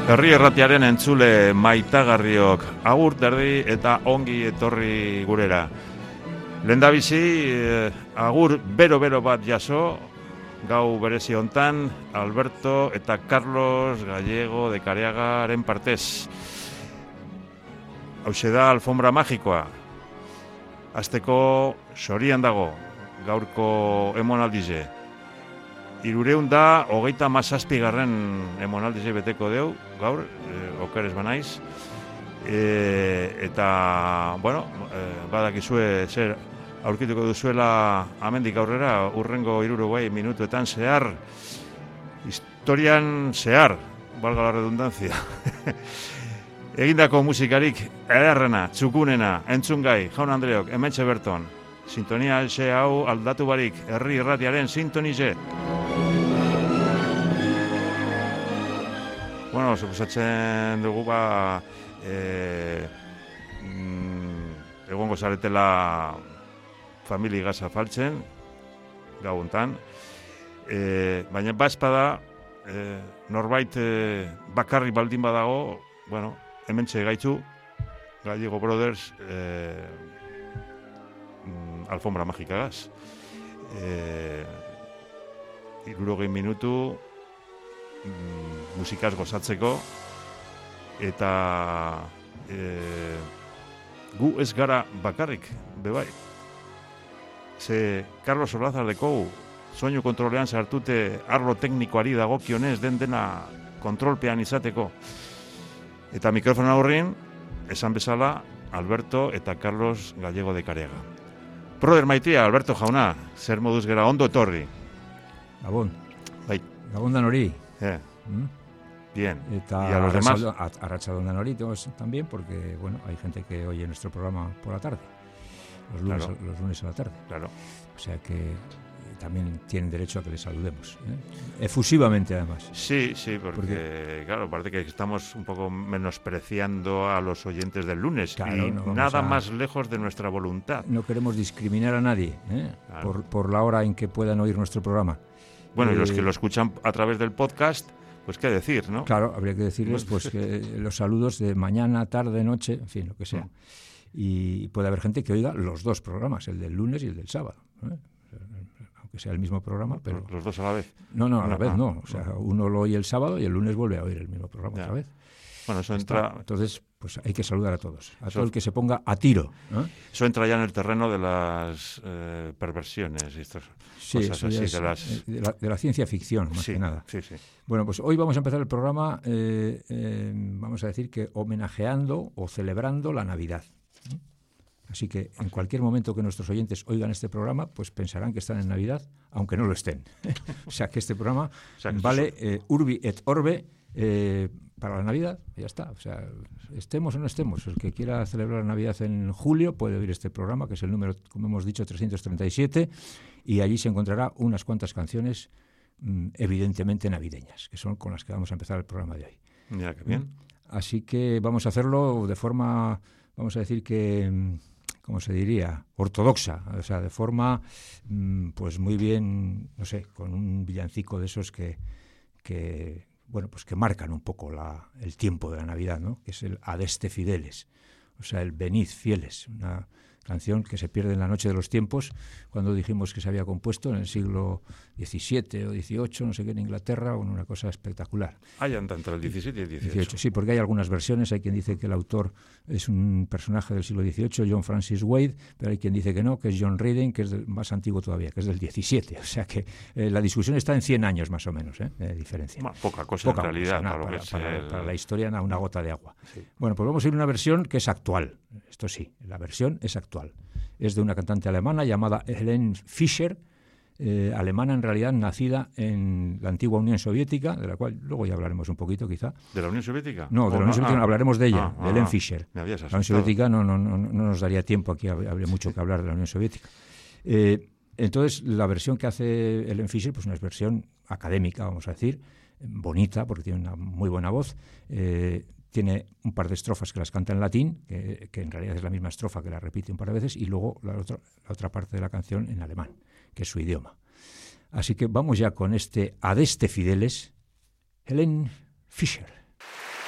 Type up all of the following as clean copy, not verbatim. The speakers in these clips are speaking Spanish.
Herri Erratiaren entzule maitagarriok, agur terdi eta ongi etorri gurera. Lehendabizi, agur bero-bero bat jaso, gau berezi hontan, Alberto eta Carlos Gallego de Careagaren partez. Hauxe da alfombra magikoa. Azteko sorian dago, gaurko emonaldize. 327. emonaldize beteko deu, gaur, oker ez banaiz. Eta, bueno, badakizue zer aurkituko duzuela amendik aurrera, urrengo 60 minutuetan zehar, historian zehar, valga la redundancia. Egindako musikarik ederrena, txukunena, entzungai, jaun Andreok, hementxe berton. Sintonia xe hau aldatu barik, Herri Erratiaren sintonize. Bueno, suposatzen dugu egongo zaretela famili gaza faltzen, gau hontan. Baina bazpada, norbait bakarrik baldin badago, bueno, hementxe gaitu, Gallego Brothers, alfombra magikagaz. 60 minutu musikaz gozatzeko, eta gu ez gara bakarrik, bebai. Ze Carlos Olazar dekogu, soinu kontrolean sartute arlo teknikoari dagokionez dena kontrolpean izateko. Eta mikrofona horrin, esan bezala, Alberto eta Carlos Gallego de Careaga. Broder maitia, Alberto jauna, zer moduz gera ondo etorri? Gabon. Bai. Gabon dan hori. Bien. Eta ¿y a los demás? Arratsalde dan hori también, porque bueno, hay gente que oye nuestro programa por la tarde. Los lunes a la tarde. Claro. O sea que también tienen derecho a que les saludemos, efusivamente además. Sí, porque claro, parece que estamos un poco menospreciando a los oyentes del lunes, claro, y no nada más lejos de nuestra voluntad. No queremos discriminar a nadie, claro, por la hora en que puedan oír nuestro programa. Bueno, y los que lo escuchan a través del podcast, pues qué decir, ¿no? Claro, habría que decirles pues que los saludos de mañana, tarde, noche, en fin, lo que sea. Y puede haber gente que oiga los dos programas, el del lunes y el del sábado, aunque sea el mismo programa, pero los dos a la vez. No, a la vez no. O sea, uno lo oye el sábado y el lunes vuelve a oír el mismo programa otra vez. Bueno, eso entra. Entonces, pues hay que saludar a todos, todo el que se ponga a tiro. Eso entra ya en el terreno de las perversiones y estas cosas así, de la ciencia ficción, más que nada. Sí. Bueno, pues hoy vamos a empezar el programa, vamos a decir que homenajeando o celebrando la Navidad. Así que en cualquier momento que nuestros oyentes oigan este programa, pues pensarán que están en Navidad, aunque no lo estén. O sea que este programa vale urbi et orbe para la Navidad, y ya está. O sea, estemos o no estemos, el que quiera celebrar la Navidad en julio puede oír este programa, que es el número, como hemos dicho, 337, y allí se encontrará unas cuantas canciones evidentemente navideñas, que son con las que vamos a empezar el programa de hoy. Mira, qué bien. Así que vamos a hacerlo de forma, vamos a decir que, ¿cómo se diría? Ortodoxa, o sea, de forma, pues muy bien, no sé, con un villancico de esos que bueno, pues que marcan un poco el tiempo de la Navidad, ¿no? Que es el Adeste Fideles, o sea, el Venid Fieles, una canción que se pierde en la noche de los tiempos, cuando dijimos que se había compuesto en el siglo XVII o XVIII, no sé qué, en Inglaterra, una cosa espectacular. Hay entre el XVII y el XVIII. Sí, porque hay algunas versiones, hay quien dice que el autor es un personaje del siglo XVIII, John Francis Wade, pero hay quien dice que no, que es John Reading, que es más antiguo todavía, que es del XVII. O sea que la discusión está en 100 años más o menos, de diferencia. Bueno, poca cosa en realidad. Para la historia, una gota de agua. Sí. Bueno, pues vamos a ir a una versión que es actual. Esto sí, la versión es actual. Es de una cantante alemana llamada Helene Fischer, alemana en realidad, nacida en la antigua Unión Soviética, de la cual luego ya hablaremos un poquito quizá. ¿De la Unión Soviética? No, de la Unión Soviética hablaremos de ella, de Helene Fischer. Me habías asustado. La Unión Soviética no nos daría tiempo, aquí habría mucho que hablar de la Unión Soviética. Entonces, la versión que hace Helene Fischer, pues una versión académica, vamos a decir, bonita, porque tiene una muy buena voz, tiene un par de estrofas que las canta en latín, que en realidad es la misma estrofa, que la repite un par de veces, y luego la otra parte de la canción en alemán, que es su idioma. Así que vamos ya con este Adeste Fideles, Helene Fischer.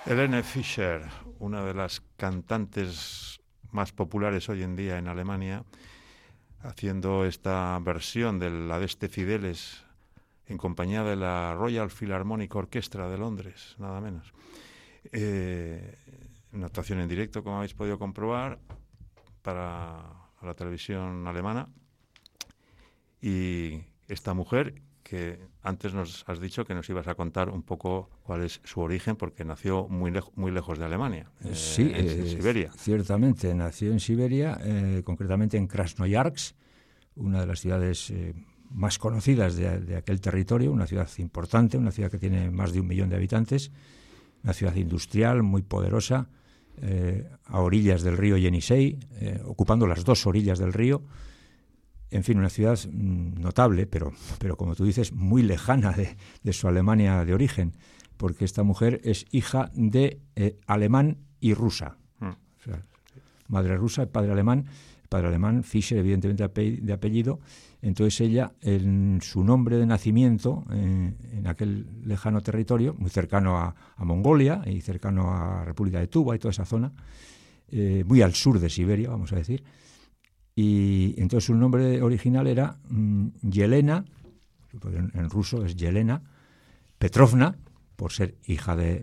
Helene Fischer, una de las cantantes más populares hoy en día en Alemania, haciendo esta versión del Adeste Fideles en compañía de la Royal Philharmonic Orchestra de Londres, nada menos. Una actuación en directo, como habéis podido comprobar, para la televisión alemana. Y esta mujer, que antes nos has dicho que nos ibas a contar un poco cuál es su origen, porque nació muy lejos de Alemania, sí, en Siberia. Ciertamente, nació en Siberia, concretamente en Krasnoyarsk, una de las ciudades más conocidas de aquel territorio, una ciudad importante, una ciudad que tiene más de 1 millón de habitantes, una ciudad industrial muy poderosa, a orillas del río Yenisei, ocupando las 2 orillas del río. En fin, una ciudad notable, pero como tú dices, muy lejana de su Alemania de origen, porque esta mujer es hija de alemán y rusa. O sea, madre rusa y padre alemán, Fischer, evidentemente de apellido. Entonces ella, en su nombre de nacimiento, en aquel lejano territorio, muy cercano a Mongolia y cercano a República de Tuva y toda esa zona, muy al sur de Siberia, vamos a decir. Y entonces su nombre original era Yelena, en ruso es Yelena, Petrovna, por ser hija de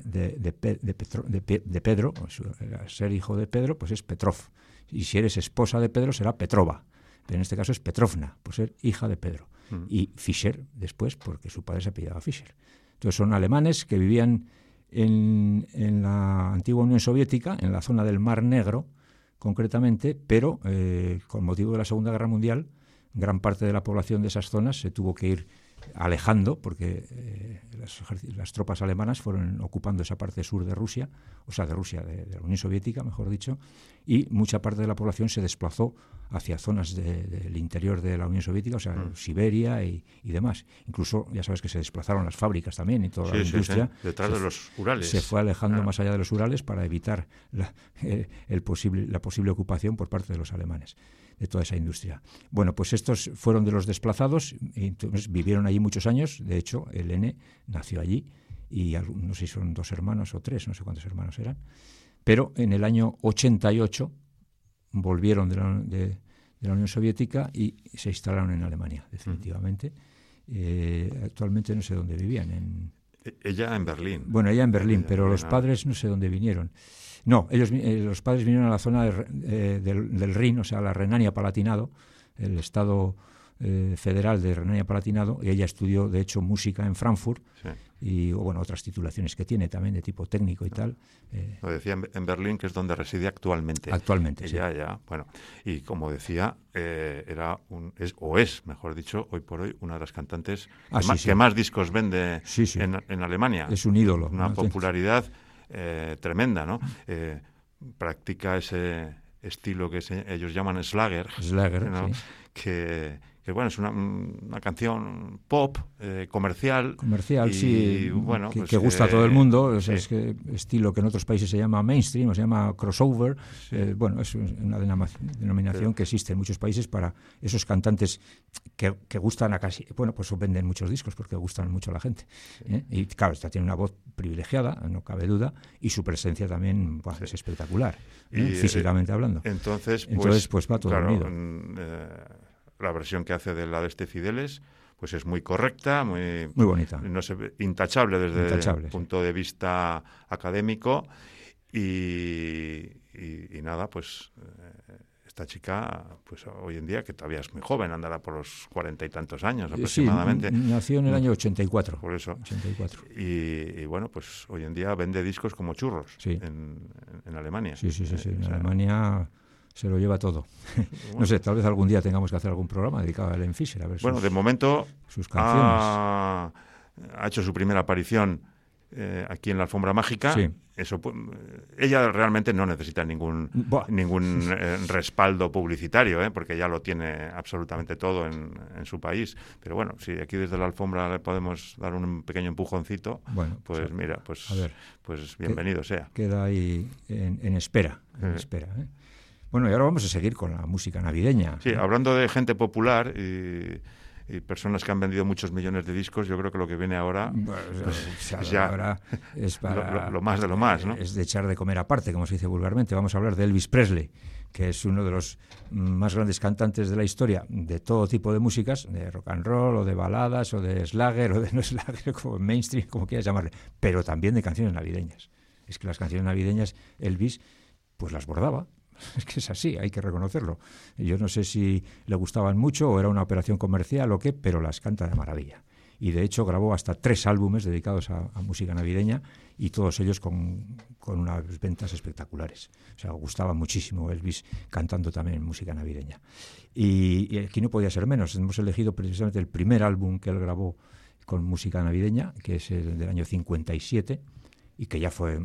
Pedro, ser hijo de Pedro, pues es Petrov. Y si eres esposa de Pedro, será Petrova. Pero en este caso es Petrovna, por ser hija de Pedro. Y Fischer, después, porque su padre se apellidaba Fischer. Entonces son alemanes que vivían en la antigua Unión Soviética, en la zona del Mar Negro, concretamente, pero con motivo de la Segunda Guerra Mundial, gran parte de la población de esas zonas se tuvo que ir alejando, porque las tropas alemanas fueron ocupando esa parte sur de Rusia, o sea, de la Unión Soviética, mejor dicho, y mucha parte de la población se desplazó hacia zonas del interior de la Unión Soviética, o sea, Siberia y demás. Incluso, ya sabes que se desplazaron las fábricas también y toda la industria. Sí. Detrás de los Urales. Se fue alejando más allá de los Urales para evitar la posible ocupación por parte de los alemanes de toda esa industria. Bueno, pues estos fueron de los desplazados, y entonces vivieron allí muchos años. De hecho, Helene nació allí, y no sé si son 2 hermanos o 3, no sé cuántos hermanos eran, pero en el año 88 volvieron de la Unión Soviética y se instalaron en Alemania, definitivamente. Actualmente no sé dónde vivían. Ella en Berlín. Bueno, ella en Berlín, pero los padres no sé dónde vinieron. No, los padres vinieron a la zona del Rin, o sea, la Renania-Palatinado, el estado federal de Renania-Palatinado, y ella estudió, de hecho, música en Frankfurt, y bueno, otras titulaciones que tiene también de tipo técnico y tal. Lo decía en Berlín, que es donde reside actualmente. Actualmente, sí. Ya, bueno. Y como decía, es, mejor dicho, hoy por hoy, una de las cantantes que más discos vende en Alemania. Es un ídolo. Una popularidad tremenda, ¿no? Practica ese estilo que ellos llaman Schlager, ¿no? Sí. Que bueno, es una canción pop, comercial, y, sí, bueno, que gusta a todo el mundo. O sea, es que estilo que en otros países se llama mainstream, o se llama crossover. Bueno, es una denominación que existe en muchos países para esos cantantes que gustan a casi... Bueno, pues venden muchos discos porque gustan mucho a la gente. Y claro, esta tiene una voz privilegiada, no cabe duda, y su presencia también es espectacular, físicamente hablando. Entonces pues va todo unido. La versión que hace de la de este Fideles pues es muy correcta, muy bonita, no sé, intachable desde el punto de vista académico, y nada, pues esta chica, pues hoy en día, que todavía es muy joven, andará por los 40 y tantos años aproximadamente. Sí, nació en el año 84. Por eso. 84. Y bueno, pues hoy en día vende discos como churros en Alemania. Sí. En Alemania se lo lleva todo. Bueno. No sé, tal vez algún día tengamos que hacer algún programa dedicado a Helene Fischer. A ver de momento sus canciones. Ha hecho su primera aparición aquí en la Alfombra Mágica. Sí. Eso, ella realmente no necesita ningún respaldo publicitario, porque ya lo tiene absolutamente todo en su país. Pero bueno, si aquí desde la Alfombra le podemos dar un pequeño empujoncito, pues mira, pues, a ver, pues bienvenido sea. Queda ahí en espera. Bueno, y ahora vamos a seguir con la música navideña. Sí, hablando de gente popular, y personas que han vendido muchos millones de discos, yo creo que lo que viene ahora pues ya ahora es para, lo más de lo más, ¿no? Es de echar de comer aparte, como se dice vulgarmente. Vamos a hablar de Elvis Presley, que es uno de los más grandes cantantes de la historia de todo tipo de músicas, de rock and roll, o de baladas, o de slagger, o de no slagger, como mainstream, como quieras llamarle, pero también de canciones navideñas. Es que las canciones navideñas, Elvis, pues las bordaba. Es que es así, hay que reconocerlo. Yo no sé si le gustaban mucho o era una operación comercial o qué, pero las canta de maravilla. Y de hecho grabó hasta 3 álbumes dedicados a música navideña, y todos ellos con unas ventas espectaculares. O sea, gustaba muchísimo Elvis cantando también música navideña. Y aquí no podía ser menos. Hemos elegido precisamente el primer álbum que él grabó con música navideña, que es el del año 57, y que ya fue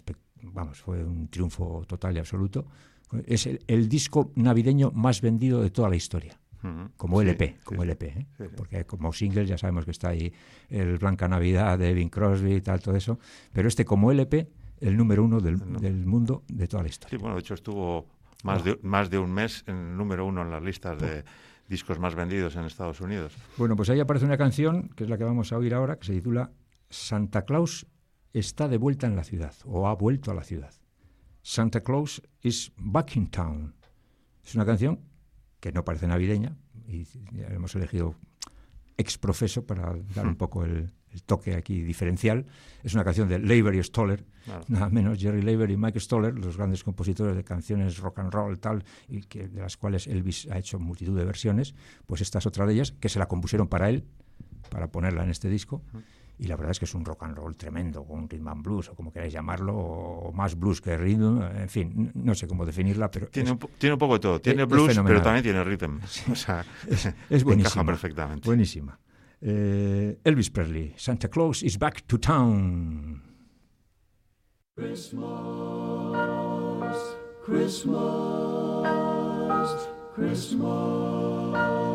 fue un triunfo total y absoluto. Es el disco navideño más vendido de toda la historia, como LP, LP, Sí. Porque como single ya sabemos que está ahí el Blanca Navidad de Bing Crosby y tal, todo eso, pero como LP, el número 1 del mundo de toda la historia. Sí, bueno, de hecho estuvo más de un mes en el número 1 en las listas de discos más vendidos en Estados Unidos. Bueno, pues ahí aparece una canción, que es la que vamos a oír ahora, que se titula Santa Claus está de vuelta en la ciudad, o ha vuelto a la ciudad. Santa Claus is back in town. Es una canción que no parece navideña, y ya hemos elegido ex profeso para dar un poco el toque aquí diferencial. Es una canción de Leiber y Stoller, claro. Nada menos, Jerry Leiber y Mike Stoller, los grandes compositores de canciones rock and roll tal, y de las cuales Elvis ha hecho multitud de versiones. Pues esta es otra de ellas, que se la compusieron para él, para ponerla en este disco. Y la verdad es que es un rock and roll tremendo, con un rhythm and blues, o como queráis llamarlo, o más blues que rhythm, en fin, no sé cómo definirla, pero... Tiene un poco de todo, tiene blues, pero también tiene rhythm. O sea, es buenísima, encaja perfectamente. Buenísima. Elvis Presley, Santa Claus is back to town. Christmas, Christmas, Christmas.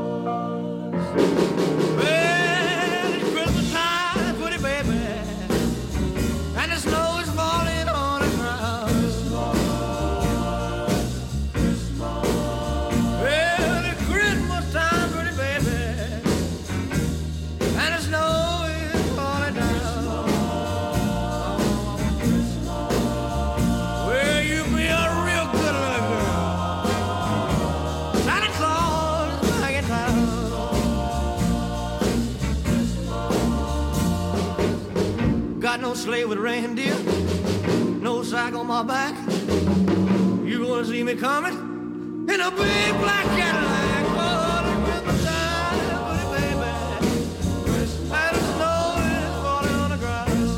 No sleigh with reindeer, no sack on my back. You gonna see me coming in a big black Cadillac. Oh, the Christmas time, pretty baby, and the snow is falling on the ground.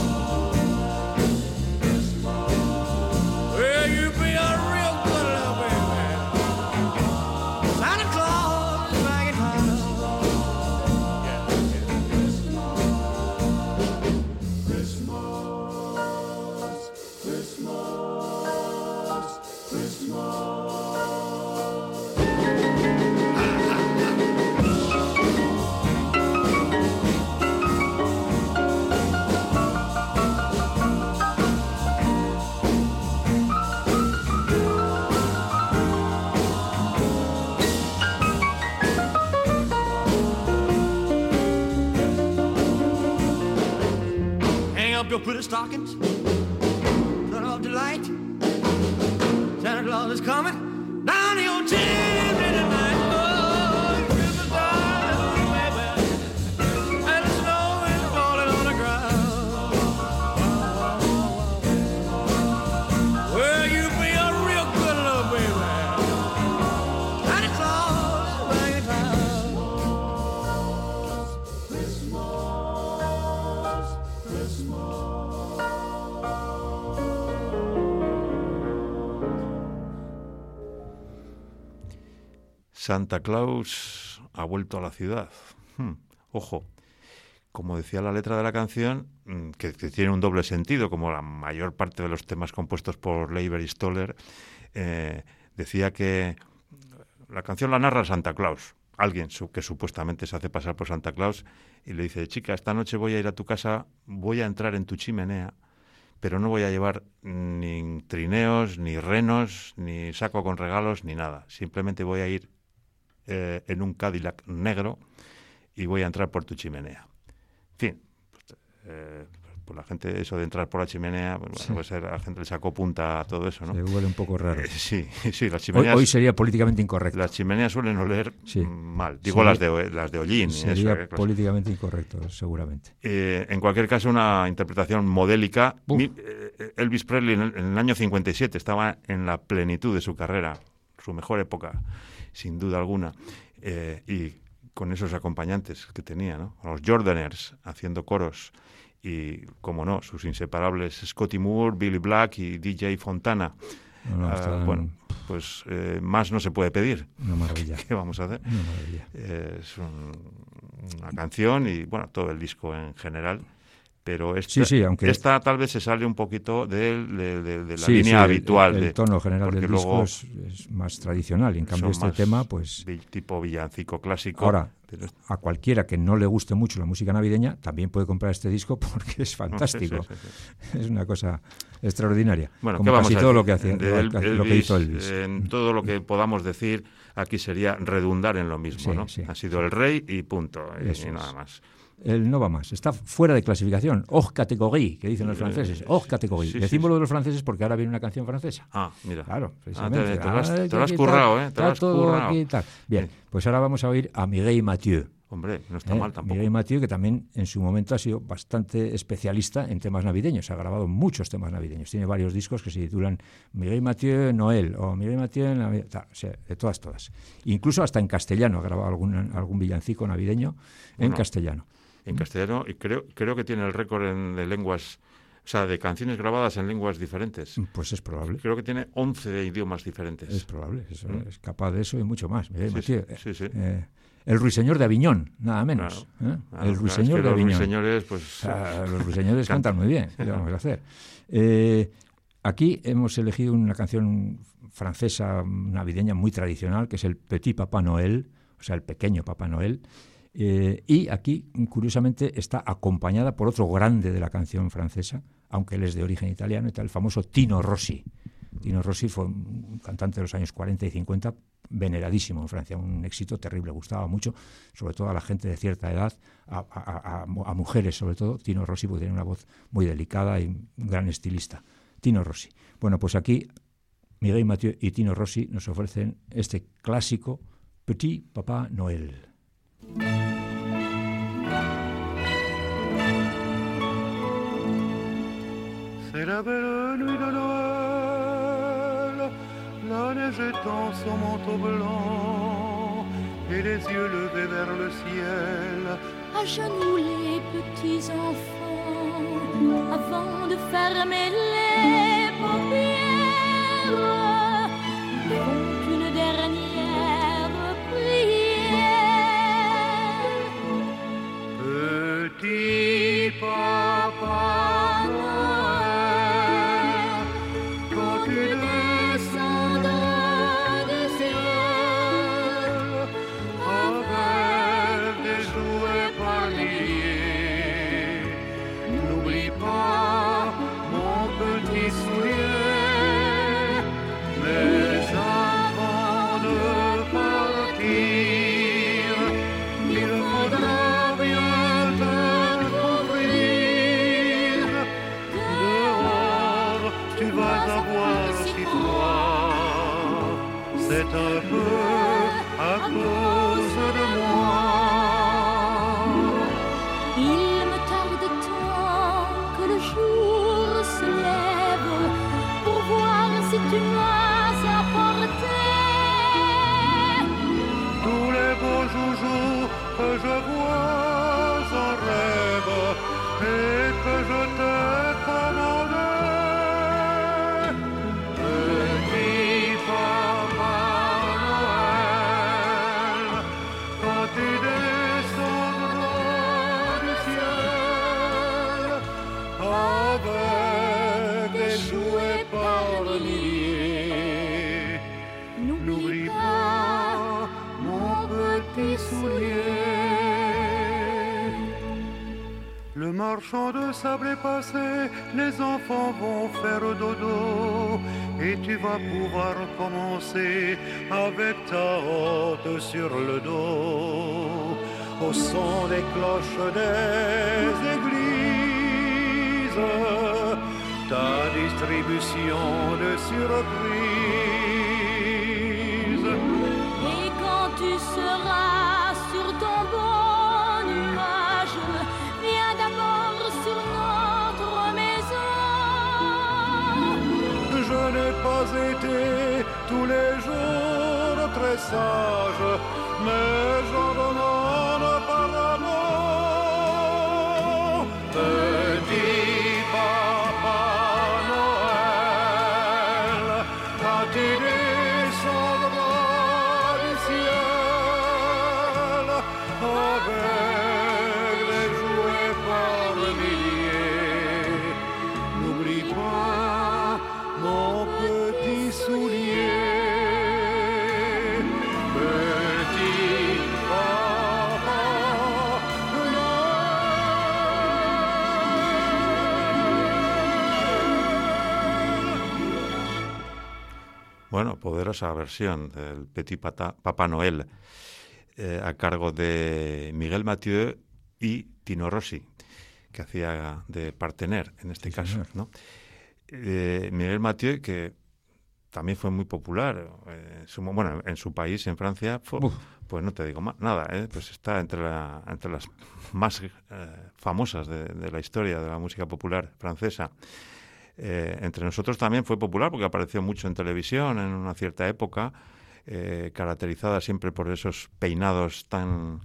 Well, you be a real good little baby. Santa Claus is back in town. Your pretty stockings, turn off the light. Santa Claus is coming down your chimney tonight. Oh, Christmas time, baby, and the snow is falling on the ground. Well, you be a real good little baby. Santa Claus is back in town. Santa Claus ha vuelto a la ciudad. Ojo, como decía la letra de la canción, que tiene un doble sentido, como la mayor parte de los temas compuestos por Leiber y Stoller, decía que la canción la narra Santa Claus, alguien que supuestamente se hace pasar por Santa Claus, y le dice: chica, esta noche voy a ir a tu casa, voy a entrar en tu chimenea, pero no voy a llevar ni trineos, ni renos, ni saco con regalos, ni nada. Simplemente voy a ir en un Cadillac negro y voy a entrar por tu chimenea. En fin, pues la gente, eso de entrar por la chimenea, pues, bueno, pues a la gente le sacó punta a todo eso, ¿no? Se huele un poco raro. Sí, las chimeneas... Hoy sería políticamente incorrecto. Las chimeneas suelen oler mal. Digo, Sería, las de hollín. Sería eso, políticamente incorrecto, seguramente. En cualquier caso, una interpretación modélica. Elvis Presley en el año 57 estaba en la plenitud de su carrera, su mejor época, sin duda alguna. Y con esos acompañantes que tenía, ¿no? Los Jordaners haciendo coros. Y, como no, sus inseparables Scotty Moore, Billy Black y DJ Fontana. Bueno, pues más no se puede pedir. Una maravilla. ¿Qué vamos a hacer? Una maravilla. Es una canción y, bueno, todo el disco en general. Pero esta tal vez se sale un poquito de la línea habitual. El tono general del disco es más tradicional. Y en cambio este tema, pues... tipo villancico clásico. Ahora, a cualquiera que no le guste mucho la música navideña, también puede comprar este disco porque es fantástico. Sí. Es una cosa extraordinaria. Bueno, como casi todo lo que hizo Elvis. En todo lo que podamos decir, aquí sería redundar en lo mismo, ¿no? Sí. Ha sido el rey y punto. Y nada más. Él no va más, está fuera de clasificación, hors catégorie, que dicen los franceses, hors catégorie. Decímoslo de los franceses porque ahora viene una canción francesa. Ah, mira. Claro, precisamente. Te lo has currado, ¿eh? Te lo has currado. Aquí, tal. Bien, pues ahora vamos a oír a Mireille Mathieu. Hombre, no está mal tampoco. Mireille Mathieu, que también en su momento ha sido bastante especialista en temas navideños, ha grabado muchos temas navideños. Tiene varios discos que se titulan Mireille Mathieu Noël o Mireille Mathieu Navidad, o sea, de todas. Incluso hasta en castellano ha grabado algún villancico navideño en castellano. En castellano, y creo que tiene el récord de lenguas, o sea, de canciones grabadas en lenguas diferentes. Pues es probable. Creo que tiene 11 idiomas diferentes. Es probable, es capaz de eso y mucho más. Mathieu, sí. El ruiseñor de Aviñón, nada menos. Claro, el ruiseñor de Aviñón. Los ruiseñores, pues... los ruiseñores cantan muy bien, ¿qué vamos a hacer? Aquí hemos elegido una canción francesa navideña muy tradicional, que es el Petit Papa Noël, o sea, el pequeño Papá Noel. Y aquí, curiosamente, está acompañada por otro grande de la canción francesa, aunque él es de origen italiano, y tal, el famoso Tino Rossi. Tino Rossi fue un cantante de los años 40 y 50, veneradísimo en Francia, un éxito terrible, gustaba mucho, sobre todo a la gente de cierta edad, a mujeres sobre todo. Tino Rossi porque tenía una voz muy delicada y un gran estilista. Tino Rossi. Bueno, pues aquí Mireille Mathieu y Tino Rossi nos ofrecen este clásico Petit Papa Noël. C'est la belle nuit de Noël, la neige étend son manteau blanc et les yeux levés vers le ciel. À genoux les petits enfants, avant de fermer les paupières, font une dernière prière. Petit papa c'est un peu à cause de moi. Il me tarde tant que le jour se lève pour voir si tu m'as apporté tous les beaux joujoux que je vois en rêve et que je t'ai commandé. Le marchand de sable est passé, les enfants vont faire dodo et tu vas pouvoir commencer avec ta hôte sur le dos. au son des cloches des églises, ta distribution de surprises. Et quand tu seras sur ton bon nuage, viens d'abord sur notre maison. Je n'ai pas été tous les jours très sage, mais j'en demande pardon. Petit Papa Noël, quand tu descendras du ciel avec les jouets par milliers, n'oublie pas mon petit soulier. Petit Papa Bueno, poderosa versión del Petit Papá Noel a cargo de Miguel Mathieu y Tino Rossi, que hacía de partener en este caso, señor. ¿no? Miguel Mathieu, que también fue muy popular, en su país, en Francia, pues no te digo nada, pues está entre las más famosas de la historia de la música popular francesa. Entre nosotros también fue popular porque apareció mucho en televisión en una cierta época, caracterizada siempre por esos peinados tan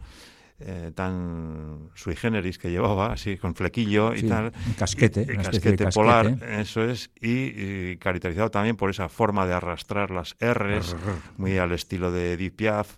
sui generis que llevaba, así con flequillo y tal. Un casquete, una especie de casquete polar, eso es, y caracterizado también por esa forma de arrastrar las R's, muy al estilo de Edith Piaf.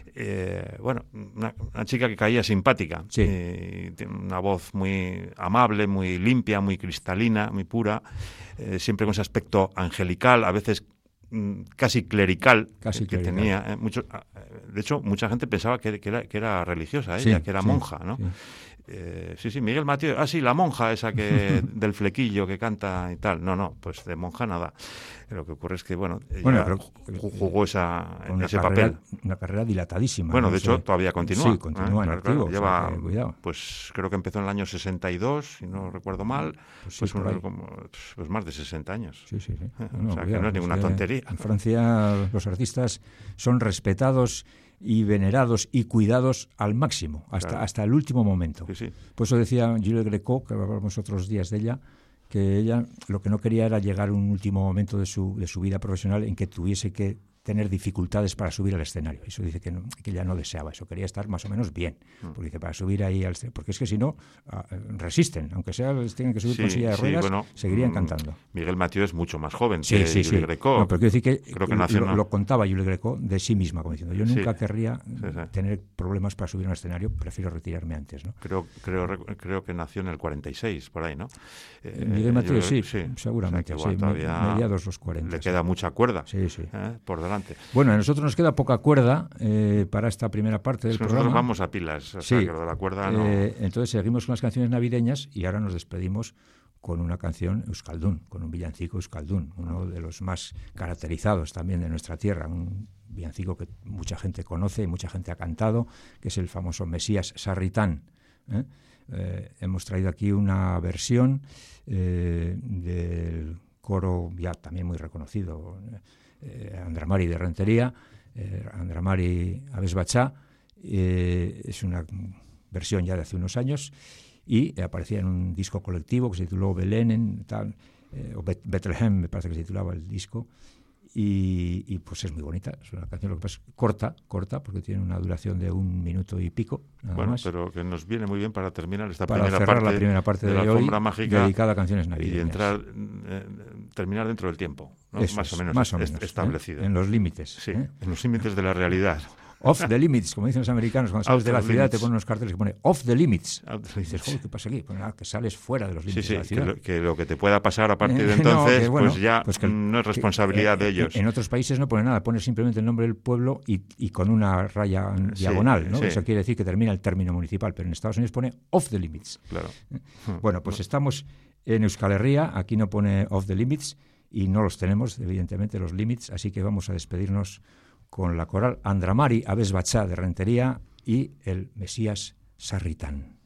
Una chica que caía simpática, tiene una voz muy amable, muy limpia, muy cristalina, muy pura, siempre con ese aspecto angelical, a veces casi clerical, que tenía. De hecho, mucha gente pensaba que era religiosa ella, que era monja, ¿no? Sí, Miguel Mathieu, la monja esa que del flequillo que canta y tal. No, pues de monja nada. Lo que ocurre es que, ella jugó ese papel. Una carrera dilatadísima. Bueno, de hecho, todavía continúa. Sí, continúa en activo. Lleva, cuidado. Pues creo que empezó en el año 62, si no recuerdo mal, pues más de 60 años. Sí. Que no es ninguna tontería. En Francia los artistas son respetados y venerados y cuidados al máximo, hasta el último momento. Sí. Por eso decía Jules Greco, que hablábamos otros días de ella, que ella lo que no quería era llegar a un último momento de su vida profesional en que tuviese que tener dificultades para subir al escenario. Eso dice que ella no deseaba eso, quería estar más o menos bien, porque dice, para subir ahí al escenario, porque es que si no, resisten, aunque tienen que subir con silla de ruedas, seguirían cantando. Miguel Mathieu es mucho más joven que Jules Greco. No, pero quiero decir que creo que nació, lo contaba Jules Greco de sí misma, como diciendo, yo nunca querría tener problemas para subir a un escenario, prefiero retirarme antes, ¿no? Creo que nació en el 46, por ahí, ¿no? Miguel Mathieu, seguramente, o sea, todavía mediados los 40. Le queda mucha cuerda por delante. Bueno, a nosotros nos queda poca cuerda para esta primera parte del programa. Nosotros vamos a pilas, que lo de la cuerda no. Entonces seguimos con las canciones navideñas y ahora nos despedimos con una canción euskaldún, con un villancico euskaldún, uno de los más caracterizados también de nuestra tierra, un villancico que mucha gente conoce y mucha gente ha cantado, que es el famoso Mesías Sarritán. Hemos traído aquí una versión del coro ya también muy reconocido, Andramari de Rentería, Andramari Abesbachá, es una versión ya de hace unos años y aparecía en un disco colectivo que se tituló Belén, o Bethlehem me parece que se titulaba el disco, y pues es muy bonita, es una canción lo que pasa es corta porque tiene una duración de 1 minuto y pico, nada más. Pero que nos viene muy bien para terminar esta para cerrar la primera parte de la alfombra mágica dedicada a canciones navideñas y terminar dentro del tiempo, ¿no? Más o menos establecido. En los límites. En los límites de la realidad. Off the limits, como dicen los americanos, cuando sales de la ciudad te ponen unos carteles que pone off the limits. Y dices, joder, ¿qué pasa aquí? Pues nada, que sales fuera de los límites de la ciudad. Que lo que te pueda pasar a partir de entonces, no es responsabilidad de ellos. En otros países no pone nada, pone simplemente el nombre del pueblo y con una raya diagonal, ¿no? Eso quiere decir que termina el término municipal, pero en Estados Unidos pone off the limits. Claro. Bueno, pues estamos en Euskal Herria, aquí no pone off the limits y no los tenemos, evidentemente, los límites, así que vamos a despedirnos con la coral Andramari Abesbachá de Rentería y el Mesías Sarritán.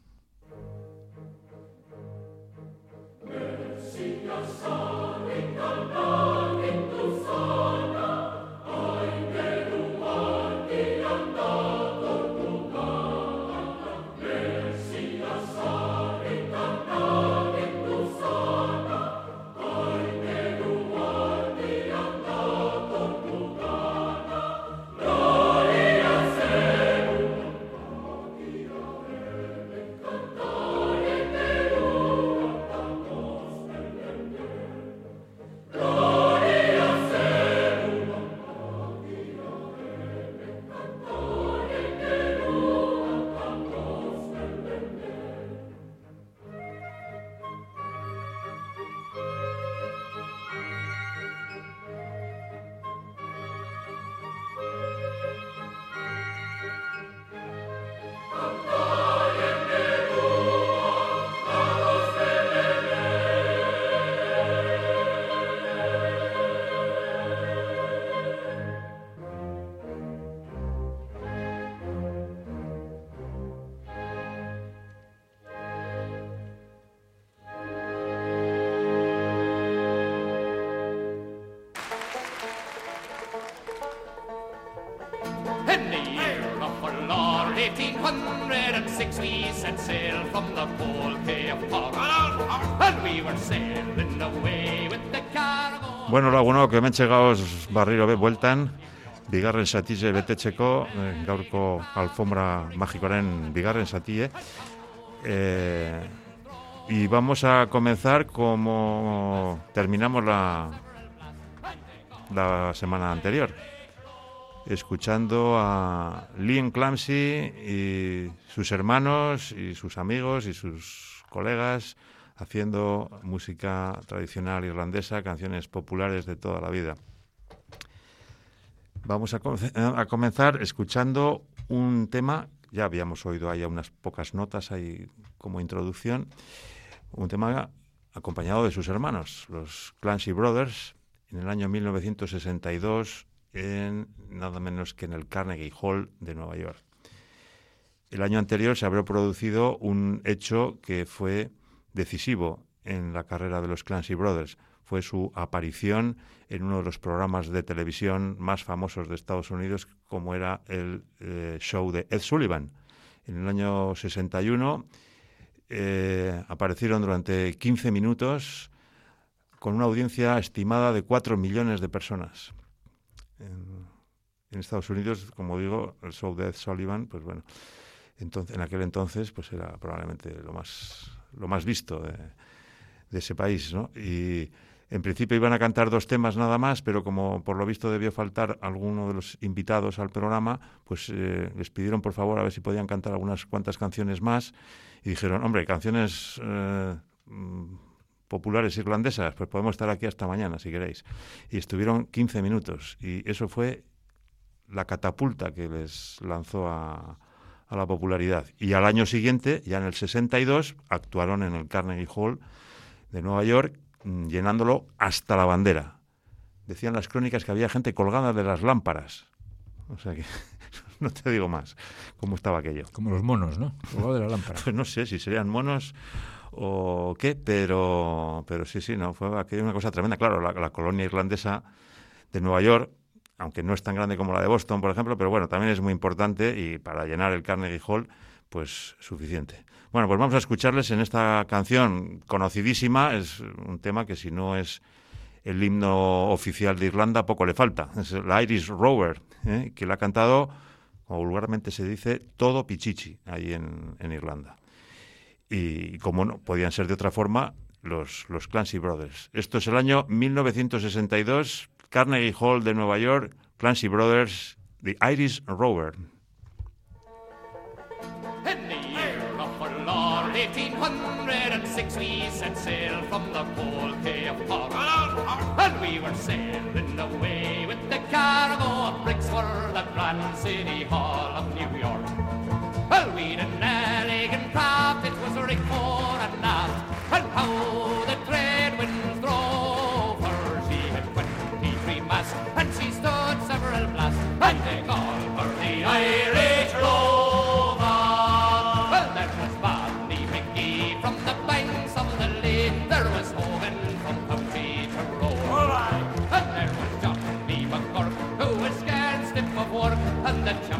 In the year of our Lord 1806 we set sail from the Pole Cape of Port, and we were sailing away with the cargo. Bueno, lagunok, hemen txegaoz barriro bueltan, bigarren satize betetzeko, gaurko alfombra magikoaren bigarren satie. Y vamos a comenzar como terminamos la semana anterior, escuchando a Liam Clancy y sus hermanos y sus amigos y sus colegas haciendo música tradicional irlandesa, canciones populares de toda la vida. Vamos a comenzar escuchando un tema, ya habíamos oído ahí unas pocas notas ahí como introducción, un tema acompañado de sus hermanos, los Clancy Brothers, en el año 1962, en nada menos que en el Carnegie Hall de Nueva York. El año anterior se habría producido un hecho que fue decisivo en la carrera de los Clancy Brothers. Fue su aparición en uno de los programas de televisión más famosos de Estados Unidos, como era el show de Ed Sullivan. En el año 61 aparecieron durante 15 minutos con una audiencia estimada de 4 millones de personas. En Estados Unidos, como digo, el show de Ed Sullivan, pues bueno, entonces, en aquel entonces pues era probablemente lo más visto de ese país, ¿no? Y en principio iban a cantar 2 temas nada más, pero como por lo visto debió faltar alguno de los invitados al programa, pues les pidieron por favor a ver si podían cantar algunas cuantas canciones más, y dijeron, hombre, canciones populares irlandesas, pues podemos estar aquí hasta mañana si queréis. Y estuvieron 15 minutos, y eso fue la catapulta que les lanzó a la popularidad. Y al año siguiente, ya en el 62, actuaron en el Carnegie Hall de Nueva York, llenándolo hasta la bandera. Decían las crónicas que había gente colgada de las lámparas. O sea que no te digo más cómo estaba aquello. Como los monos, ¿no? Colgado de la lámpara. Pues no sé si serían monos o qué, pero sí, no, fue aquello una cosa tremenda. Claro, la colonia irlandesa de Nueva York, aunque no es tan grande como la de Boston, por ejemplo, pero bueno, también es muy importante, y para llenar el Carnegie Hall, pues suficiente. Bueno, pues vamos a escucharles en esta canción conocidísima. Es un tema que si no es el himno oficial de Irlanda, poco le falta. Es el Irish Rower, que la ha cantado, como vulgarmente se dice, todo Pichichi, ahí en Irlanda. Y como no podían ser de otra forma, los Clancy Brothers. Esto es el año 1962, Carnegie Hall de Nueva York, Clancy Brothers, The Irish Rower. In the year of our Lord 1806 we set sail from the Pole Cape of Port, and we were sailing away with the cargo of bricks for the Grand City Hall of New York. Well, we'd an elegant craft, it was rigged fore and aft, and how the trade winds drove her. She had 23 masts, and she stood several blasts, and they called her the Irish Rower.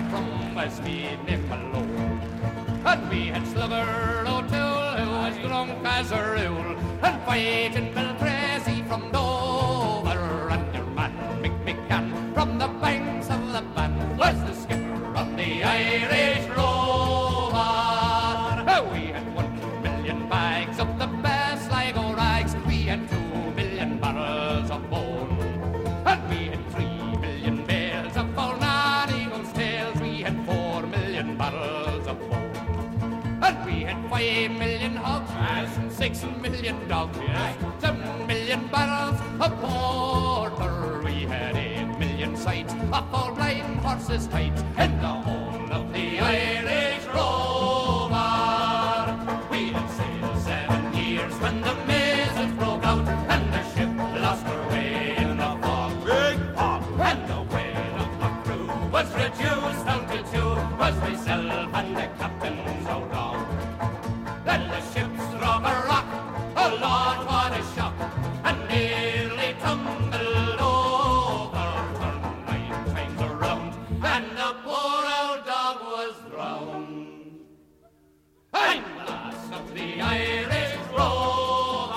from Westmead, Nicholo. And we had Slugger O'Toole, who was drunk as a rule, and fighting Bill Tracy from Dover, and your man Mick McCann from the banks of the Bann was the skipper of the Irish Rover. We had 1 million bags of the best Sligo rags, we had 2 million barrels of bone, and we had 3 million bales of Balnarino's tails, we had 4 million barrels of bone, and we had 5 million hogs and 6 million dogs, yes, 7 million barrels of porter, we had 8 million sights of all blind horses' tights in the whole of the Irish Rover. We had sailed 7 years when the missiles broke out and the ship lost her way in the fog. Big fog! And the weight of the crew was reduced down to 2, was myself and the captain's old dog. Then the ship struck a rock, oh Lord, what a shock, and nearly tumbled over, turned 9 times around, and the poor old dog was drowned. I'm the last of the Irish Rover.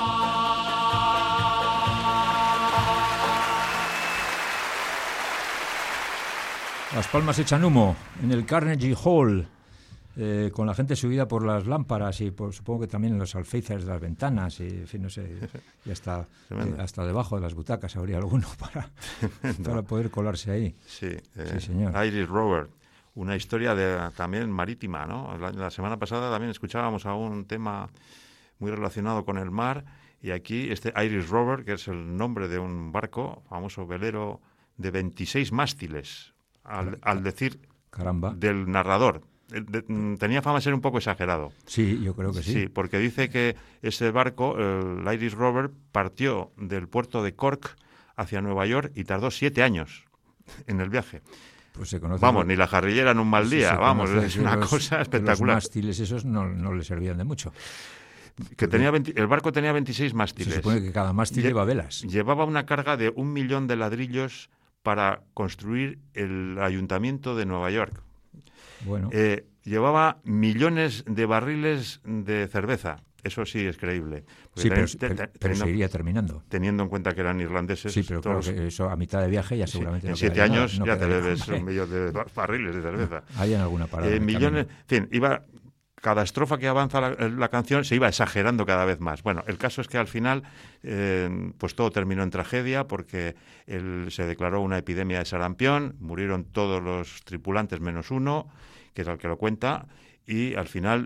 Las palmas echan humo en el Carnegie Hall, con la gente subida por las lámparas y supongo que también en los alféizares de las ventanas y, en fin, no sé, y hasta debajo de las butacas habría alguno para poder colarse ahí. Sí, sí, señor. Irish Rover, una historia también marítima, ¿no? La semana pasada también escuchábamos a un tema muy relacionado con el mar, y aquí este Irish Rover, que es el nombre de un barco, famoso velero de 26 mástiles, al decir Caramba. del narrador. Tenía fama de ser un poco exagerado. Sí, yo creo que sí. Sí, porque dice que ese barco, el Irish Rover, partió del puerto de Cork hacia Nueva York y tardó 7 años en el viaje. Pues se conoce. Vamos, ni la jarrillera en un mal día, vamos, es una cosa espectacular. Los mástiles esos no le servían de mucho. Que el barco tenía 26 mástiles. Se supone que cada mástil lleva velas. Llevaba una carga de 1 millón de ladrillos para construir el ayuntamiento de Nueva York. Bueno. Llevaba millones de barriles de cerveza. Eso sí es creíble. Sí, pero se iría terminando. Teniendo en cuenta que eran irlandeses. Sí, pero todos, claro que eso a mitad de viaje ya seguramente en 7 años ya te bebes 1 millón de barriles de cerveza. Hay en alguna parada. Millones, en fin, cada estrofa que avanza la canción se iba exagerando cada vez más. Bueno, el caso es que al final pues todo terminó en tragedia porque se declaró una epidemia de sarampión, murieron todos los tripulantes menos uno, que es el que lo cuenta, y al final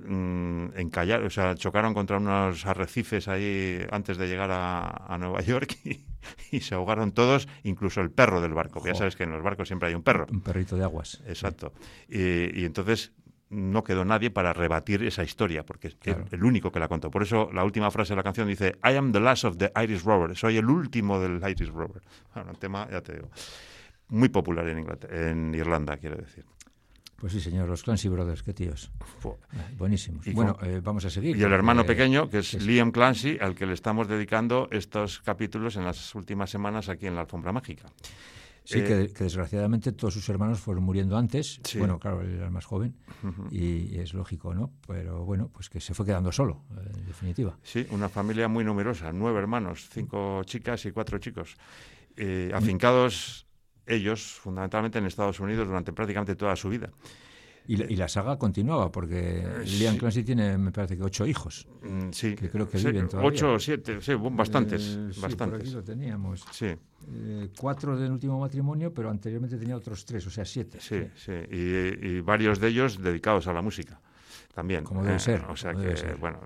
chocaron contra unos arrecifes ahí antes de llegar a Nueva York y se ahogaron todos, incluso el perro del barco. Ya sabes que en los barcos siempre hay un perro. Un perrito de aguas. Exacto. Y entonces no quedó nadie para rebatir esa historia, porque es el único que la contó. Por eso la última frase de la canción dice I am the last of the Irish Rover. Soy el último del Irish Rover. Bueno, un tema, ya te digo, muy popular en Irlanda, quiero decir. Pues sí, señor, los Clancy Brothers, qué tíos. Buenísimos. Bueno, vamos a seguir. Y el hermano pequeño, que es Liam Clancy, al que le estamos dedicando estos capítulos en las últimas semanas aquí en la Alfombra Mágica. Sí, que desgraciadamente todos sus hermanos fueron muriendo antes. Sí. Bueno, claro, él era el más joven y es lógico, ¿no? Pero bueno, pues que se fue quedando solo, en definitiva. Sí, una familia muy numerosa, 9 hermanos, 5 chicas y 4 chicos, afincados ellos fundamentalmente en Estados Unidos durante prácticamente toda su vida. Y la saga continuaba, porque Liam Clancy tiene, me parece que 8 hijos. Sí. Que creo que viven todavía. 8 o 7, sí, bastantes. Sí, por aquí lo teníamos. Sí. 4 del último matrimonio, pero anteriormente tenía otros 3, o sea, 7. Sí. Y varios de ellos dedicados a la música también. Como debe ser. O sea que, bueno,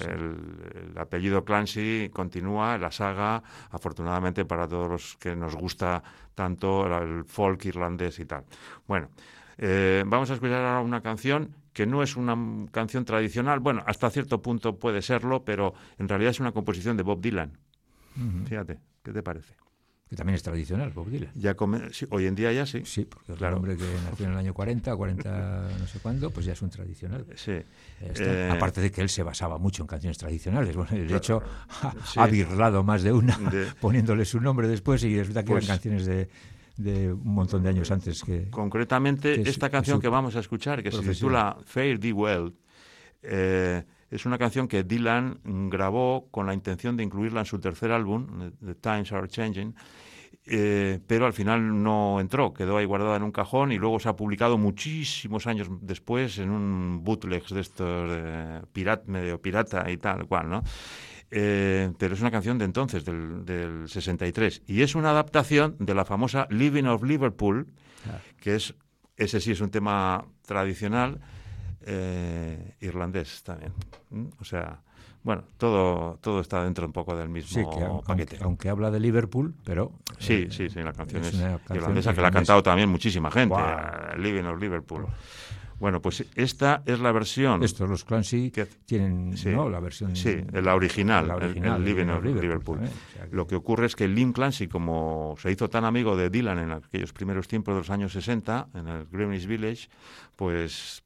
el apellido Clancy continúa, la saga, afortunadamente para todos los que nos gusta tanto el folk irlandés y tal. Bueno, vamos a escuchar ahora una canción que no es una canción tradicional. Bueno, hasta cierto punto puede serlo, pero en realidad es una composición de Bob Dylan. Fíjate, ¿qué te parece? Que también es tradicional, Bob Dylan. Sí, hoy en día ya sí. Sí, porque claro, un hombre que nació en el año 40 no sé cuándo, pues ya es un tradicional. Sí. Aparte de que él se basaba mucho en canciones tradicionales. Bueno, de hecho, ha birlado más de una, poniéndole su nombre después y resulta que eran canciones de de un montón de años antes que... Concretamente, que es- esta canción su que vamos a escuchar, que se profesión. titula Fare Thee Well, es una canción que Dylan grabó con la intención de incluirla en su tercer álbum, The Times Are Changing, pero al final no entró, quedó ahí guardada en un cajón y luego se ha publicado muchísimos años después en un bootleg de estos medio pirata y tal cual, ¿no? Pero es una canción de entonces, del 63, y es una adaptación de la famosa Living of Liverpool, que ese sí es un tema tradicional, irlandés también. O sea, bueno, todo está dentro un poco del mismo Sí, que paquete. aunque habla de Liverpool, pero... Sí, la canción es una canción irlandesa, que la ha irlandesa. cantado también muchísima gente, Guau. Living of Liverpool. Bueno, pues esta es la versión... Estos, los Clancy, que- tienen, sí, ¿no?, la versión... Sí, la original, la original, el Living of Liverpool. también, o sea que- Lo que ocurre es que Liam Clancy, como se hizo tan amigo de Dylan en aquellos primeros tiempos de los años 60, en el Greenwich Village, pues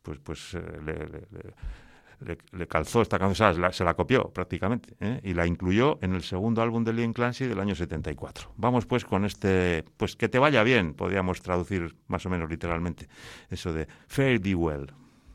le calzó esta canción, o sea, se la copió prácticamente, ¿eh? Y la incluyó en el segundo álbum de Liam Clancy del año 74. Vamos pues con pues que te vaya bien, podríamos traducir más o menos literalmente, eso de Fare Thee Well.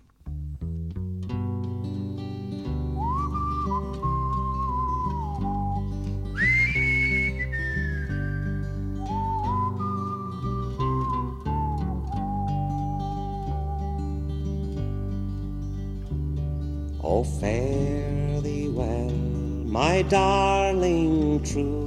Oh, fare thee well, my darling true.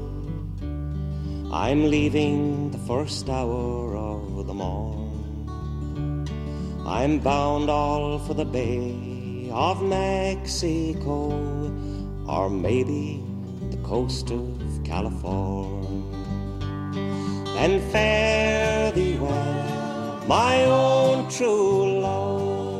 I'm leaving the first hour of the morn. I'm bound all for the Bay of Mexico, or maybe the coast of California. Then fare thee well, my own true love.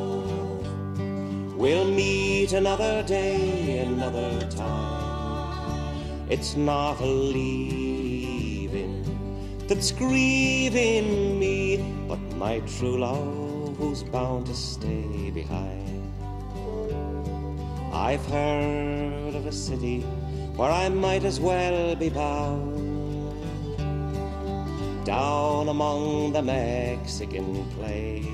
We'll meet another day, another time. It's not a leaving that's grieving me, but my true love who's bound to stay behind. I've heard of a city where I might as well be bound, down among the Mexican plains.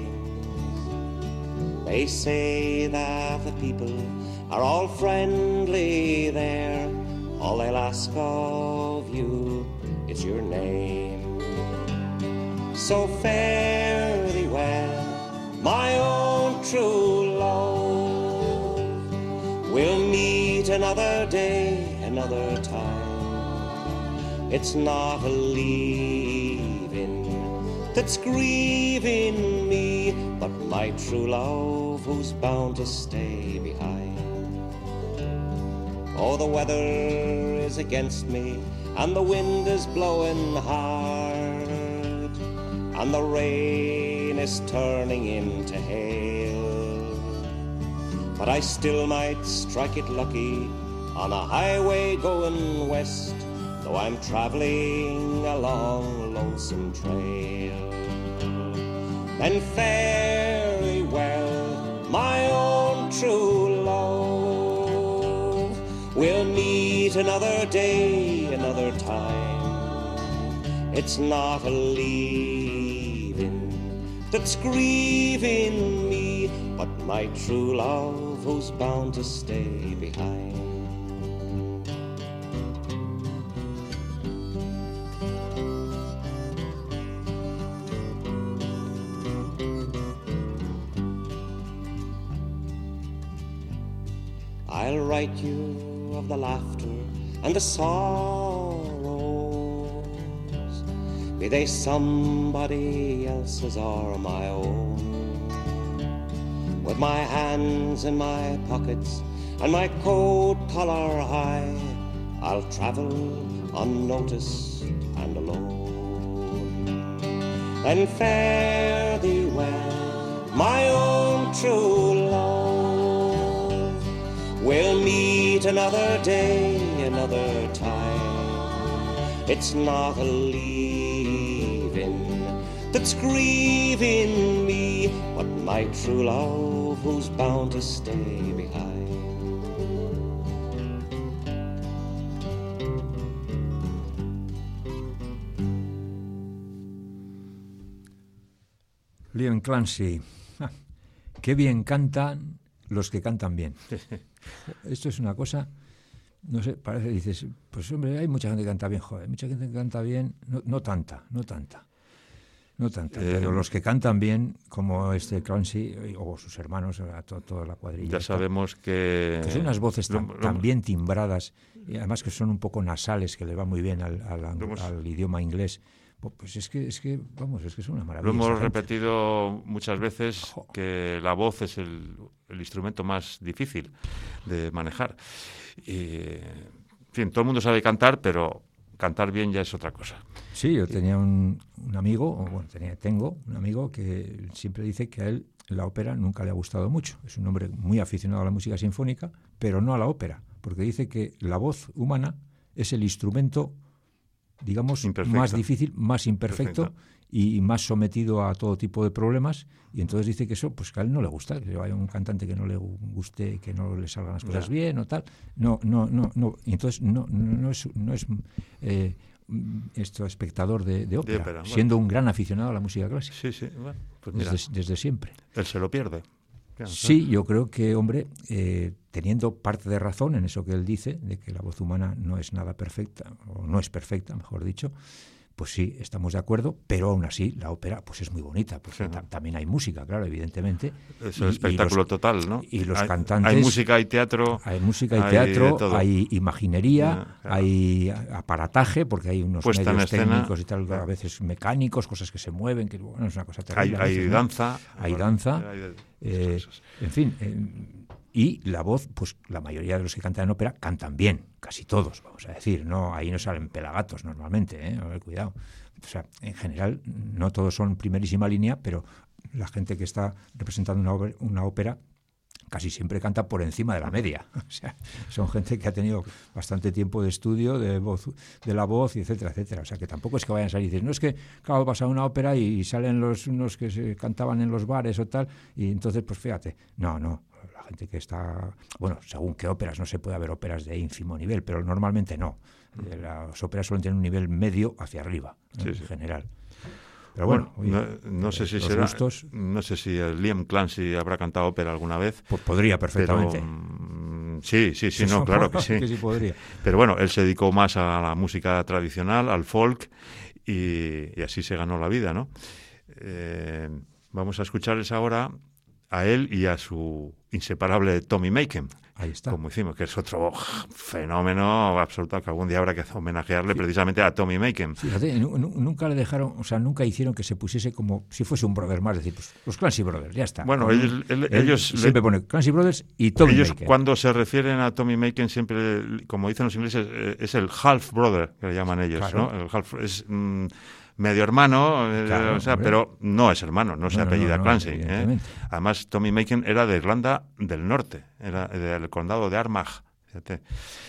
They say that the people are all friendly there. All they'll ask of you is your name. So fare thee well, my own true love. We'll meet another day, another time. It's not a leaving that's grieving me, but my true love who's bound to stay behind. Oh, the weather is against me, and the wind is blowing hard, and the rain is turning into hail. But I still might strike it lucky on a highway going west, though I'm traveling along a lonesome trail. Then fare thee well, my own true love. We'll meet another day, another time. It's not a leaving that's grieving me, but my true love who's bound to stay behind. I'll write you of the laughter and the sorrows, be they somebody else's or my own. With my hands in my pockets and my coat collar high, I'll travel unnoticed and alone. Then fare thee well, my own true love. We'll meet another day, another time. It's not a leaving that's grieving me, but my true love who's bound to stay behind. Liam Clancy. Qué bien cantan los que cantan bien. Esto es una cosa, no sé, parece, dices, pues hombre, hay mucha gente que canta bien, joder, mucha gente que canta bien, no tanta. Pero los que cantan bien, como este Clancy o sus hermanos, toda la cuadrilla. Ya sabemos que son unas voces tan bien timbradas, y además que son un poco nasales, que le va muy bien al idioma inglés. Pues es que es una maravilla. Lo hemos repetido muchas veces, que la voz es el instrumento más difícil de manejar. Y, en fin, todo el mundo sabe cantar, pero cantar bien ya es otra cosa. Sí, yo tenía un amigo, tengo un amigo que siempre dice que a él la ópera nunca le ha gustado mucho. Es un hombre muy aficionado a la música sinfónica, pero no a la ópera, porque dice que la voz humana es el instrumento, digamos, más difícil, más imperfecto y más sometido a todo tipo de problemas, y entonces dice que eso, pues que a él no le gusta, que haya un cantante que no le guste, que no le salgan las cosas bien o tal. No. Y entonces no es espectador de ópera, siendo un gran aficionado a la música clásica. Sí, bueno, pues mira, desde siempre. Él se lo pierde. Sí, yo creo que, hombre, teniendo parte de razón en eso que él dice, de que la voz humana no es nada perfecta, o no es perfecta, mejor dicho, pues sí, estamos de acuerdo, pero aún así la ópera pues es muy bonita, porque también hay música, claro, evidentemente. Es el espectáculo total, ¿no? Y los cantantes... Hay música, hay teatro. Hay música, hay teatro, hay imaginería, hay aparataje, porque hay unos medios técnicos y tal, a veces mecánicos, cosas que se mueven, que bueno, es una cosa terrible. Hay danza. Hay danza. En fin, y la voz, pues la mayoría de los que cantan en ópera cantan bien, casi todos, vamos a decir, no, ahí no salen pelagatos normalmente, a ver, cuidado. O sea, en general, no todos son primerísima línea, pero la gente que está representando una ópera casi siempre canta por encima de la media. O sea, son gente que ha tenido bastante tiempo de estudio de la voz, y etcétera, etcétera. O sea, que tampoco es que vayan a salir y dicen, no es que acabo de pasar una ópera y salen unos que se cantaban en los bares o tal, y entonces, pues fíjate, no. La gente que está... Bueno, según qué óperas, no se puede haber óperas de ínfimo nivel, pero normalmente no. Las óperas suelen tener un nivel medio hacia arriba, en general. Pero bueno, no sé si será. Gustos, no sé si Liam Clancy habrá cantado ópera alguna vez. Pues podría perfectamente. Pero, sí, no, claro que sí. Que sí podría. Pero bueno, él se dedicó más a la música tradicional, al folk, y así se ganó la vida, ¿no? Vamos a escucharles ahora a él y a su inseparable Tommy Makem. Ahí está. Como hicimos, que es otro fenómeno absoluto, que algún día habrá que homenajearle precisamente a Tommy Makem. Fíjate, nunca le dejaron, o sea, nunca hicieron que se pusiese como si fuese un brother más, decir, pues los Clancy Brothers, ya está. Bueno, ellos siempre ponen Clancy Brothers y Tommy Makem. Ellos cuando se refieren a Tommy Makem siempre, como dicen los ingleses, es el half brother, que le llaman ellos, claro. ¿No? El half es medio hermano, claro, pero no es hermano, no se apellida Clancy. Además, Tommy Makem era de Irlanda del Norte, era del condado de Armagh, fíjate.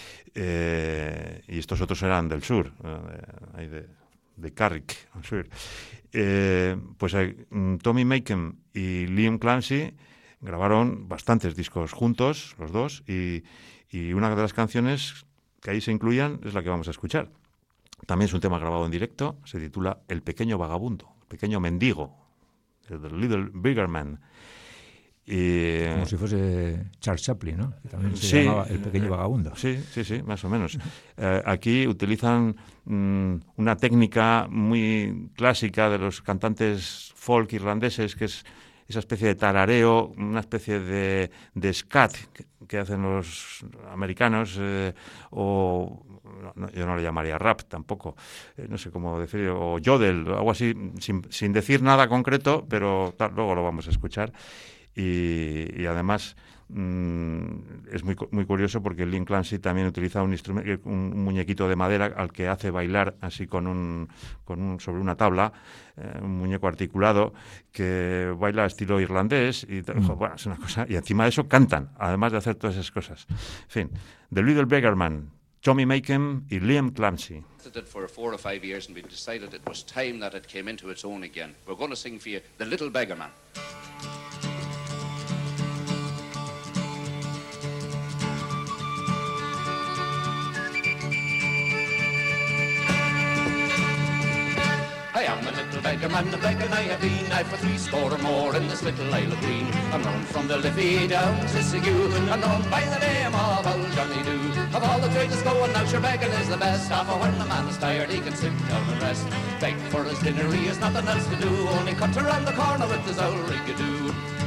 Y estos otros eran del sur, de Carrick, al sur. Pues Tommy Makem y Liam Clancy grabaron bastantes discos juntos, los dos, y una de las canciones que ahí se incluían es la que vamos a escuchar. También es un tema grabado en directo, se titula El pequeño vagabundo, el pequeño mendigo, The Little Beggar Man. Como si fuese Charles Chaplin, ¿no? Que también se llamaba El pequeño vagabundo. Sí, más o menos. Aquí utilizan una técnica muy clásica de los cantantes folk irlandeses, que es esa especie de tarareo, una especie de scat que hacen los americanos, yo no le llamaría rap tampoco, no sé cómo decir, o yodel, algo así, sin decir nada concreto, pero luego lo vamos a escuchar. Y además es muy curioso porque Liam Clancy también utiliza un muñequito de madera al que hace bailar así sobre una tabla, un muñeco articulado que baila estilo irlandés y bueno, es una cosa, y encima de eso cantan, además de hacer todas esas cosas. En fin, The Little Beggar Man, Tommy Makem y Liam Clancy. For 4 or 5 years and we decided it was time that it came into its own again. We're going to sing for you The Little Beggar Man. I am a little beggarman, the begging I have been. I've for 80 or more in this little Isle of Green. I'm known from the Liffey down to Sissigue. I'm known by the name of Old Johnny Doo. Of all the trades that's going now, sure begging is the best. For when the man is tired, he can sit down and rest. Beg for his dinner, he has nothing else to do. Only cut around the corner with his old rig-a-doo.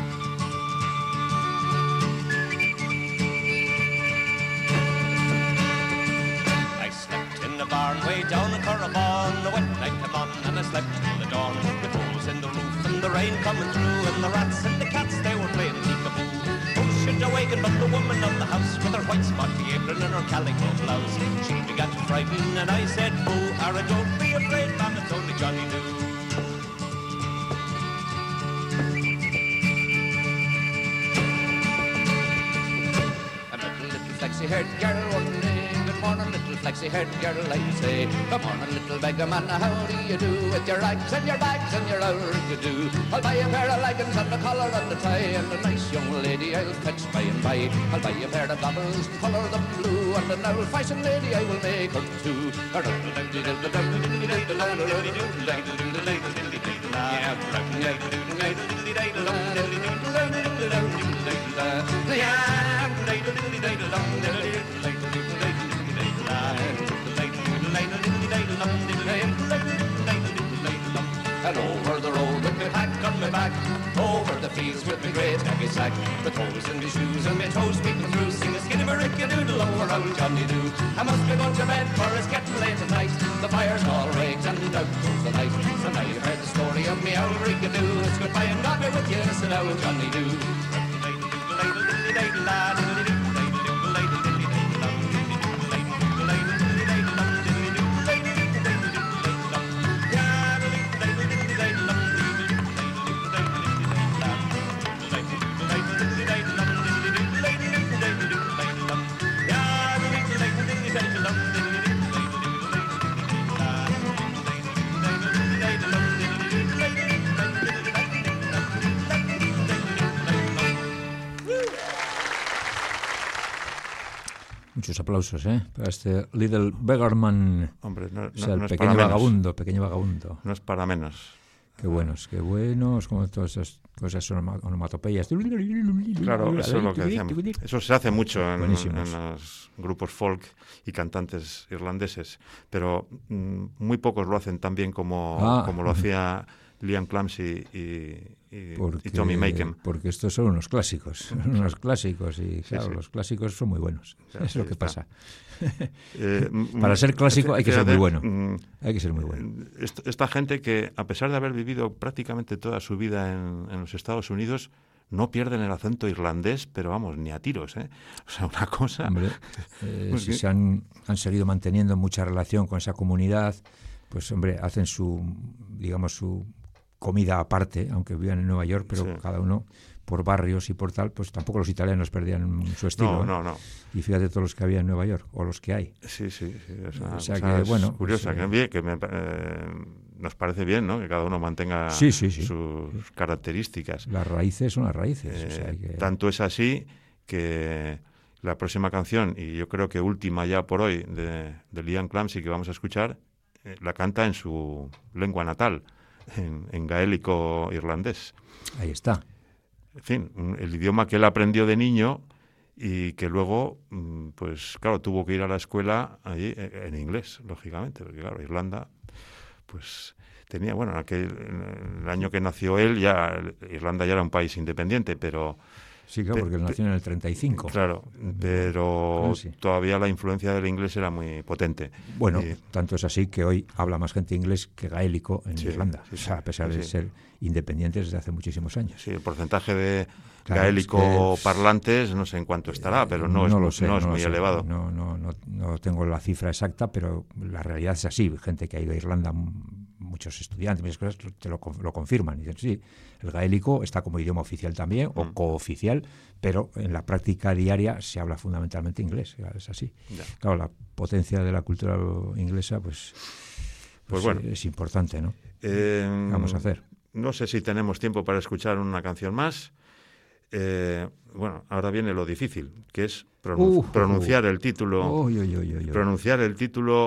Barn way down in Corribon, the wet night came on and I slept till the dawn. With holes in the roof and the rain coming through, and the rats and the cats they were playing peekaboo. Who should awaken but the woman of the house, with her white spotty apron and her calico blouse. She began to frighten and I said, "Boo, Ara, don't be afraid, man, it's only Johnny Doo." A little flexy-haired girl one day, good morning, little flexy-haired girl, I say. Good morning, little beggar man, how do you do? With your rags and your bags and your hour-to-do. I'll buy a pair of leggings and a collar and a tie, and a nice young lady I'll fetch by and by. I'll buy a pair of goggles and colour them blue, and an old-fashioned lady I will make her too. And over the road with me pack on my back, over the fields with me great heavy sack, with holes in my shoes and my toes peeping through, sing a skinny-a-rick-a-doodle over Old Johnny Doo. I must be going to bed for it's getting late at night, the fire's all raked and out goes the light. So now you've heard the story of me old rig-a-doo, it's goodbye and God be with you, said Old Johnny Doo. Muchos aplausos, para este Little Beggarman. Hombre, no, O sea, no el es para pequeño vagabundo. No es para menos. Qué buenos, como todas esas cosas onomatopeyas. Claro, eso es lo que decíamos. Eso se hace mucho en los grupos folk y cantantes irlandeses, pero muy pocos lo hacen tan bien como lo hacía Liam Clancy y Tommy Makem. Porque estos son unos clásicos, y claro, los clásicos son muy buenos. O sea, es lo que pasa. Para ser clásico hay que ser muy bueno. Esta gente que, a pesar de haber vivido prácticamente toda su vida en los Estados Unidos, no pierden el acento irlandés, pero vamos, ni a tiros, ¿eh? O sea, una cosa... Hombre, si se han seguido manteniendo mucha relación con esa comunidad, pues hombre, hacen su comida aparte, aunque vivan en Nueva York, pero cada uno por barrios y por tal, pues tampoco los italianos perdían su estilo. No. Y fíjate todos los que había en Nueva York, o los que hay. Sí. O sea que, bueno... Es curiosa, nos parece bien, ¿no? Que cada uno mantenga sus características. Las raíces son las raíces. Tanto es así que la próxima canción, y yo creo que última ya por hoy, de Liam Clancy que vamos a escuchar, la canta en su lengua natal, en gaélico irlandés. Ahí está. En fin, el idioma que él aprendió de niño y que luego, pues claro, tuvo que ir a la escuela allí en inglés, lógicamente, porque claro, Irlanda, pues tenía, bueno, en el año que nació él, Irlanda ya era un país independiente, pero... Sí, claro, porque él nació en el 35. Claro, pero todavía la influencia del inglés era muy potente. Bueno, tanto es así que hoy habla más gente inglés que gaélico en Irlanda, a pesar de ser independientes desde hace muchísimos años. Sí, el porcentaje de gaélico parlantes no sé en cuánto estará, pero no es muy elevado. No tengo la cifra exacta, pero la realidad es así. Gente que ha ido a Irlanda, muchos estudiantes, muchas cosas te lo confirman. Y dicen, sí, el gaélico está como idioma oficial también, o cooficial, pero en la práctica diaria se habla fundamentalmente inglés. Es así. Ya. Claro, la potencia de la cultura inglesa, pues bueno, es importante, ¿no? Vamos a hacer. No sé si tenemos tiempo para escuchar una canción más. Bueno, ahora viene lo difícil, que es pronunciar el título. Pronunciar el título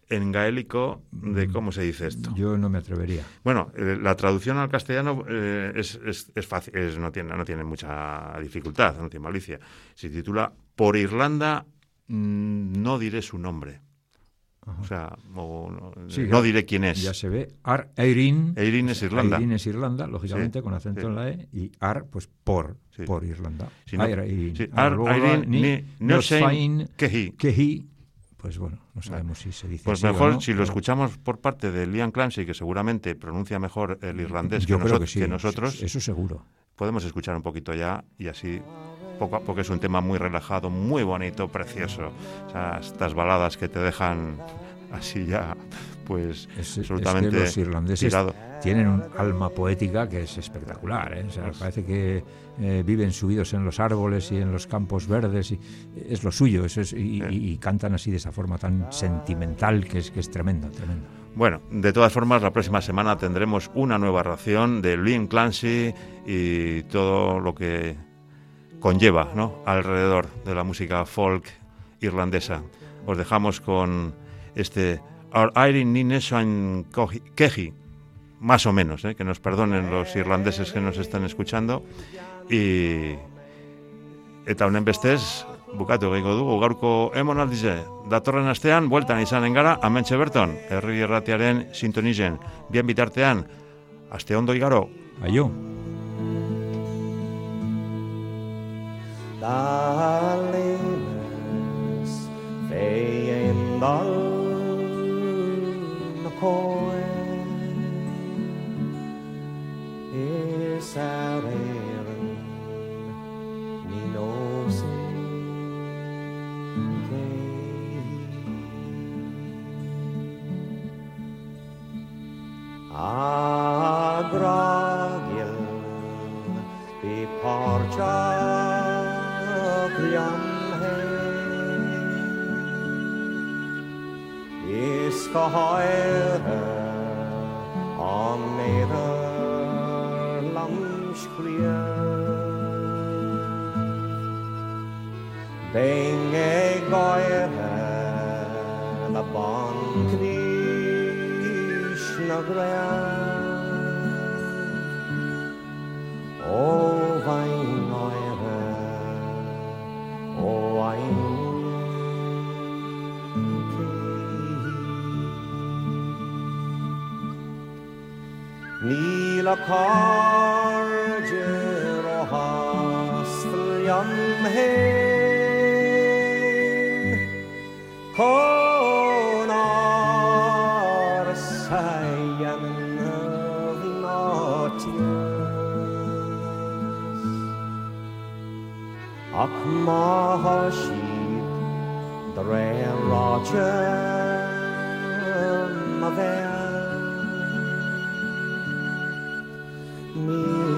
en gaélico de cómo se dice esto. Yo no me atrevería. Bueno, la traducción al castellano es fácil, no tiene mucha dificultad, no tiene malicia. Se titula Por Irlanda no diré su nombre. O sea, no diré quién es. Ya se ve. Éireann. Éireann es Irlanda. Éireann es Irlanda, lógicamente, Sí, con acento sí. en la E. Y pues por Irlanda. Si no, Éireann. sí, Luego ni Neoshain Kehi. Pues bueno, no sabemos si se dice Pues así mejor, o no, si lo pero escuchamos por parte de Liam Clancy, que seguramente pronuncia mejor el irlandés yo creo que sí, que nosotros, eso seguro. podemos escuchar un poquito ya y así, poco a poco, es un tema muy relajado, muy bonito, precioso. O sea, estas baladas que te dejan así ya, pues, absolutamente es que los irlandeses tirado. tienen un alma poética que es espectacular, ¿eh? O sea, parece que viven subidos en los árboles y en los campos verdes, y es lo suyo, y cantan así de esa forma tan sentimental que es tremendo. Bueno, de todas formas, la próxima semana tendremos una nueva ración de Liam Clancy y todo lo que conlleva, ¿no?, alrededor de la música folk irlandesa. Os dejamos con este Our Éireann ni Neoshain Kehi, más o menos, que nos perdonen los irlandeses que nos están escuchando. Y eta honen bestez, bukatu egingo dugu gaurko emonaldize. Datorren astean, bueltan izanen gara, hementxe berton, herri irratiaren sintonizen. Bien bitartean, aste ondo igaro. Aio. Agragil be parcha griam he is geheire on neder lamsklia beng e goire la bon Krishna grea O vain eure, o ein Ni la carger o hastliam he Konar sayan Ac mahashid dre Roger Mavel Mi